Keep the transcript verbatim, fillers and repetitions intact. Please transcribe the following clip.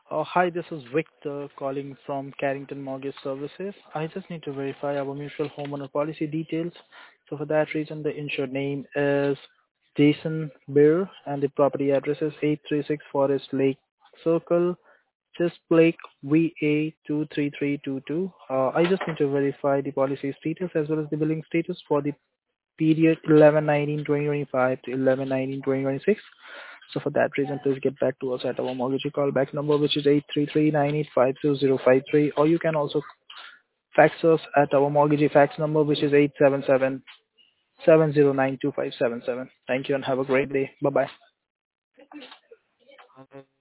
Uh, Hi, this is Victor calling from Carrington Mortgage Services. I just need to verify our mutual homeowner policy details. So for that reason, the insured name is Jason Beer and the property address is eight three six Forest Lake Circle, Chesapeake, V A two three three two two. Uh, I just need to verify the policy status as well as the billing status for the period eleven nineteen twenty twenty-five to eleven nineteen twenty twenty-six. So for that reason, please get back to us at our mortgage callback number, which is eight three three nine eight five two zero five three, or you can also fax us at our mortgage fax number, which is eight seven seven seven zero nine two five seven seven. Thank you and have a great day. Bye bye.